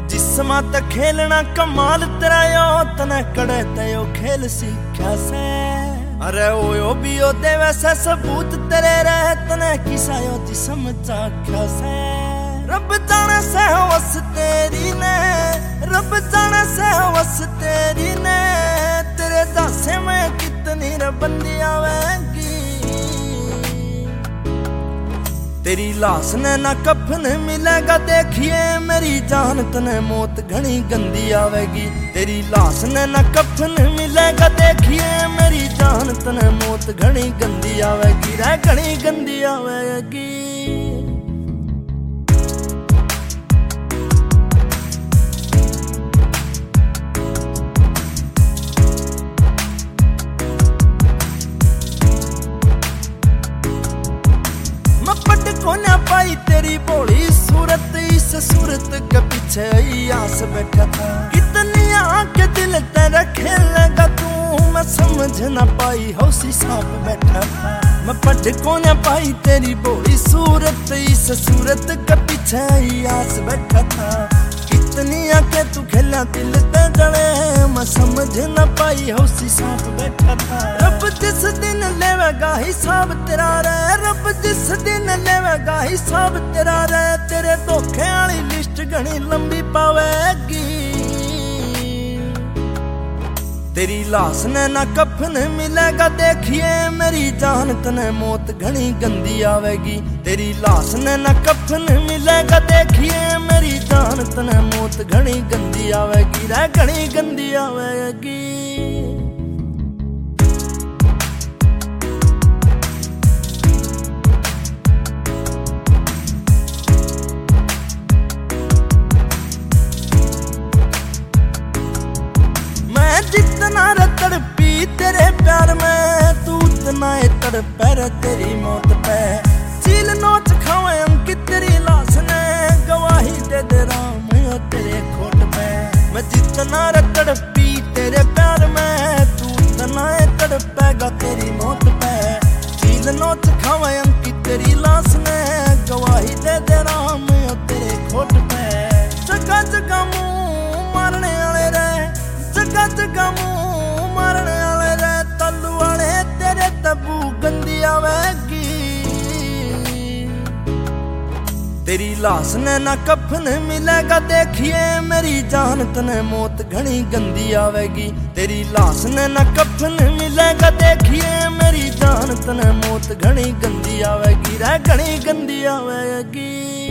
जिसमा त खेलना कमाल तेरा यो तने कड़े तयो खेल सीख्या से। अरे ओ भी ओ दे वैसे सबूत तेरे रह तने किसा यो जिसम चाख्या से। रब जाने से हवस तेरी ने, रब जाने से हवस तेरी ने, तेरे दासे में कितनी रबंदी आवेगी। तेरी लाश ने ना कफन मिलेगा देखिए मेरी जान तने मौत घनी गंदी आवेगी। तेरी लाश ने ना कफन मिलेगा देखिए मेरी जान तने मौत घनी गंदी आवेगी रे, घनी गंदी आवेगी। कोना पाई तेरी भोली सूरत, इस सूरत के पीछे आस बैठा था। कितनी आंखें दिल तेरा खेलेगा तू, मैं समझ ना पाई हौसी सांप बैठा था। मैं पढ़ कोना पाई तेरी भोली सूरत, इस सूरत के पीछे आस बैठा था। कितनी आंखें तू खेला दिल ते जले, मैं समझ ना पाई हौसी सांप बैठा था। रब जिस दिन लेवेगा हिसाब तेरा रे, रब जिस दिन लेवेगा हिसाब तेरा रे, तेरे धोखे वाली लिस्ट घनी लंबी पावेगी। तेरी लाश ने ना कफन मिलेगा देखिए मेरी जान तने मौत घनी गंदी आवेगी। तेरी लाश ने ना कफन मिलेगा देखिए मेरी जान तने मौत घनी गंदी आवेगी रे, घनी गंदी आवेगी। जितना रे तड़पी तेरे प्यार में, तू उतना ही तड़पे रे तेरी मौत पे। चील नोच खावे अंकित तेरी लाश ने, गवाही दे दे राम ओ तेरे खोट पे। मैं जितना रे तड़पी तेरे प्यार में, तू उतना ही तड़पेगा तेरी मौत पे। चील नोच खावे अंकित तेरी लाश ने, गवाही दे दे राम ओ तेरे खोट पे। जगह जगह मुंह मारने वाले रे, जगह जगह मुंह मारने वाले रे, तल्लू वाले तेरे तबू गंदी आवेगी। तेरी लाश ने ना कफन मिलेगा देखिए मेरी जान तने मौत घनी गंदी आवेगी। तेरी लाश ने ना कफन मिलेगा देखिए मेरी जान तने मौत घनी गंदी आवेगी रे, घनी गंदी आवेगी।